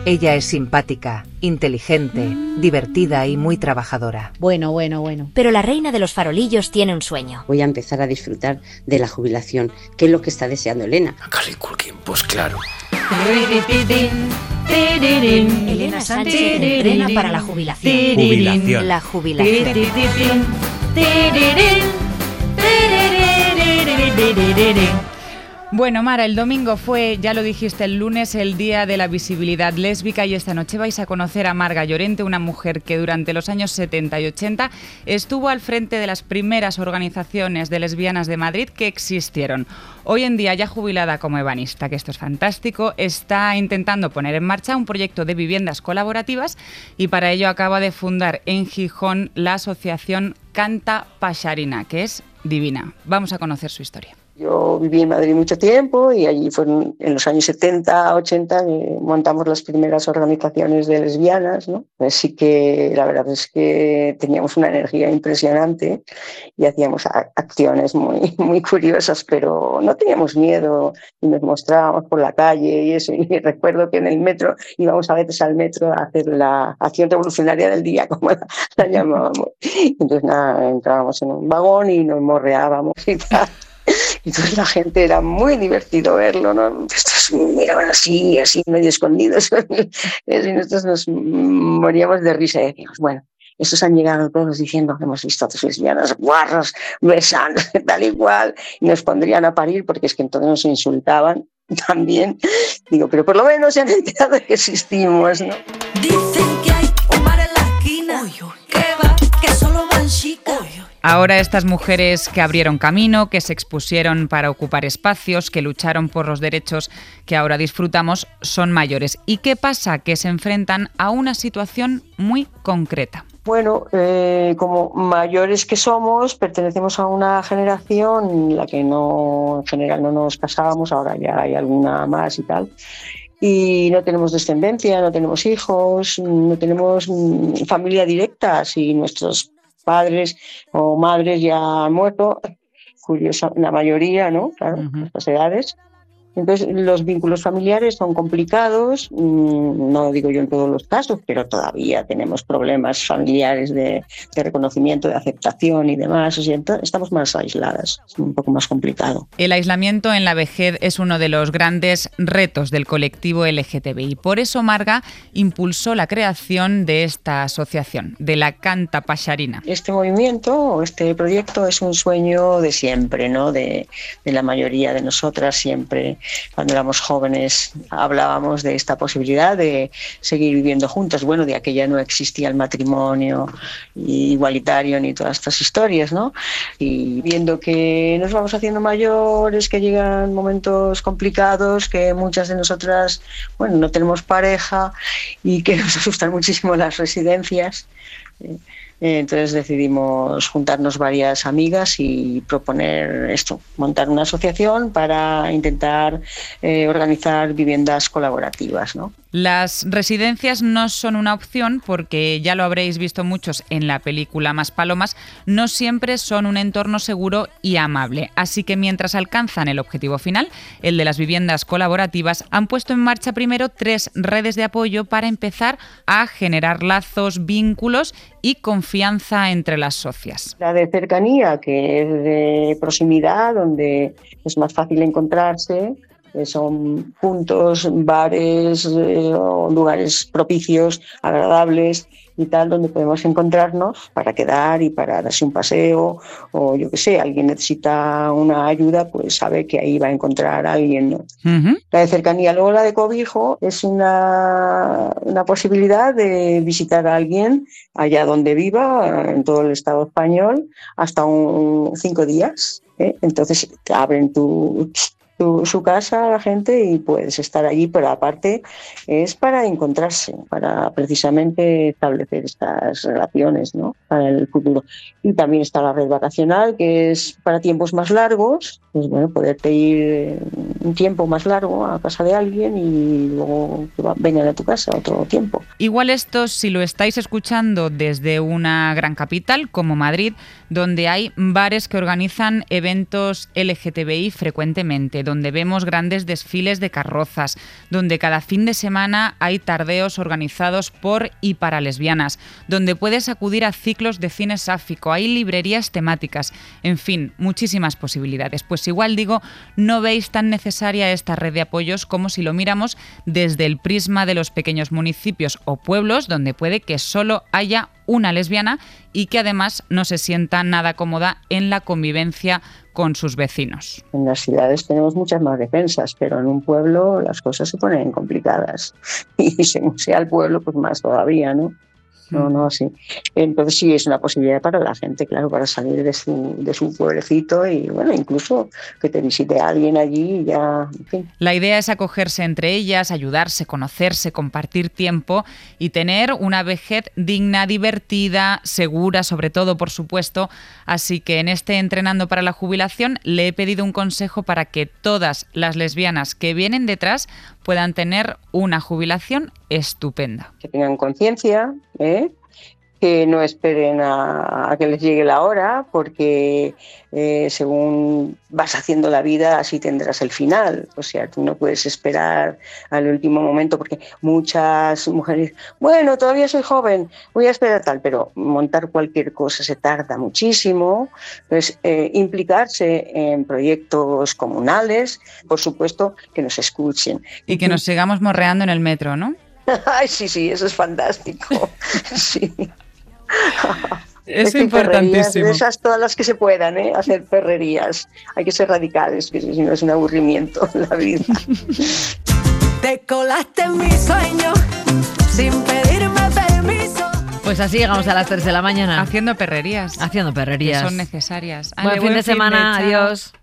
Ella es simpática, inteligente, divertida y muy trabajadora. Bueno. Pero la reina de los farolillos tiene un sueño. Voy a empezar a disfrutar de la jubilación, que es lo que está deseando Elena. Macaulay Culkin, pues claro. Elena Sánchez se entrena para la jubilación. Jubilación. La jubilación. Bueno, Mara, el domingo fue, ya lo dijiste el lunes, el Día de la Visibilidad Lésbica y esta noche vais a conocer a Marga Llorente, una mujer que durante los años 70 y 80 estuvo al frente de las primeras organizaciones de lesbianas de Madrid que existieron. Hoy en día, ya jubilada como ebanista, que esto es fantástico, está intentando poner en marcha un proyecto de viviendas colaborativas y para ello acaba de fundar en Gijón la asociación Canta Pasharina, que es divina. Vamos a conocer su historia. Yo viví en Madrid mucho tiempo y allí fueron en los años 70, 80 que montamos las primeras organizaciones de lesbianas, ¿no? Así que la verdad es que teníamos una energía impresionante y hacíamos acciones muy curiosas, pero no teníamos miedo y nos mostrábamos por la calle y eso. Y recuerdo que en el metro íbamos a veces al metro a hacer la acción revolucionaria del día, como la llamábamos. Entonces nada, entrábamos en un vagón y nos morreábamos y tal. Entonces la gente era muy divertido verlo, ¿no? Estos miraban así medio escondidos y nosotros nos moríamos de risa y decíamos, bueno, estos han llegado todos diciendo que hemos visto a dos lesbianas guarras besándose tal y cual y nos pondrían a parir porque es que entonces nos insultaban también. Digo, pero por lo menos se han enterado de que existimos, ¿no? Dicen que hay un bar en la esquina, que va, que solo van chicas. Ahora estas mujeres que abrieron camino, que se expusieron para ocupar espacios, que lucharon por los derechos que ahora disfrutamos, son mayores. ¿Y qué pasa? Que se enfrentan a una situación muy concreta. Bueno, como mayores que somos, pertenecemos a una generación en la que en general no nos casábamos, ahora ya hay alguna más y tal. Y no tenemos descendencia, no tenemos hijos, no tenemos familia directa. Si nuestros padres o madres ya han muerto, curiosa, la mayoría, ¿no? Claro, a estas edades. Entonces, los vínculos familiares son complicados, no digo yo en todos los casos, pero todavía tenemos problemas familiares de reconocimiento, de aceptación y demás. O sea, estamos más aisladas, es un poco más complicado. El aislamiento en la vejez es uno de los grandes retos del colectivo LGTBI. Por eso Marga impulsó la creación de esta asociación, de la Canta Pasharina. Este movimiento, este proyecto es un sueño de siempre, ¿no? De la mayoría de nosotras siempre. Cuando éramos jóvenes hablábamos de esta posibilidad de seguir viviendo juntas. Bueno, de aquella no existía el matrimonio igualitario ni todas estas historias, ¿no? Y viendo que nos vamos haciendo mayores, que llegan momentos complicados, que muchas de nosotras, bueno, no tenemos pareja y que nos asustan muchísimo las residencias. Entonces decidimos juntarnos varias amigas y proponer esto, montar una asociación para intentar organizar viviendas colaborativas, ¿no? Las residencias no son una opción porque, ya lo habréis visto muchos en la película Maspalomas, no siempre son un entorno seguro y amable. Así que mientras alcanzan el objetivo final, el de las viviendas colaborativas, han puesto en marcha primero 3 redes de apoyo para empezar a generar lazos, vínculos y confianza entre las socias. La de cercanía, que es de proximidad, donde es más fácil encontrarse. Son puntos, bares, lugares propicios, agradables y tal, donde podemos encontrarnos para quedar y para darse un paseo, o yo qué sé, alguien necesita una ayuda, pues sabe que ahí va a encontrar a alguien, ¿no? Uh-huh. La de cercanía. Luego la de cobijo es una posibilidad de visitar a alguien allá donde viva, en todo el Estado español, hasta 5 días, ¿eh? Entonces te abren su casa a la gente y puedes estar allí, pero aparte es para encontrarse, para precisamente establecer estas relaciones, ¿no? Para el futuro. Y también está la red vacacional, que es para tiempos más largos, pues bueno, poderte ir un tiempo más largo a casa de alguien y luego vengan a tu casa otro tiempo. Igual esto, si lo estáis escuchando desde una gran capital como Madrid, donde hay bares que organizan eventos LGTBI frecuentemente, donde vemos grandes desfiles de carrozas, donde cada fin de semana hay tardeos organizados por y para lesbianas, donde puedes acudir a ciclos de cine sáfico, hay librerías temáticas, en fin, muchísimas posibilidades. Pues igual digo, no veis tan necesaria esta red de apoyos como si lo miramos desde el prisma de los pequeños municipios o pueblos donde puede que solo haya una lesbiana y que además no se sienta nada cómoda en la convivencia con sus vecinos. En las ciudades tenemos muchas más defensas, pero en un pueblo las cosas se ponen complicadas y según sea el pueblo, pues más todavía, ¿no? No, sí. Entonces sí es una posibilidad para la gente, claro, para salir de su pueblecito y, bueno, incluso que te visite alguien allí y ya, en fin. La idea es acogerse entre ellas, ayudarse, conocerse, compartir tiempo y tener una vejez digna, divertida, segura, sobre todo, por supuesto. Así que en este Entrenando para la Jubilación le he pedido un consejo para que todas las lesbianas que vienen detrás puedan tener una jubilación estupenda. Que tengan conciencia, que no esperen a que les llegue la hora, porque según vas haciendo la vida, así tendrás el final. O sea, tú no puedes esperar al último momento, porque muchas mujeres, bueno, todavía soy joven, voy a esperar tal, pero montar cualquier cosa se tarda muchísimo. Entonces, implicarse en proyectos comunales, por supuesto, que nos escuchen. Y que nos sigamos morreando en el metro, ¿no? Ay, sí, eso es fantástico. Sí. Es importantísimo. De esas todas las que se puedan, hacer perrerías. Hay que ser radicales, que si no es un aburrimiento la vida. Te colaste en mi sueño sin pedirme permiso. Pues así llegamos a las 3 de la mañana. Haciendo perrerías. Haciendo perrerías. Que son necesarias. Buen fin de semana, adiós.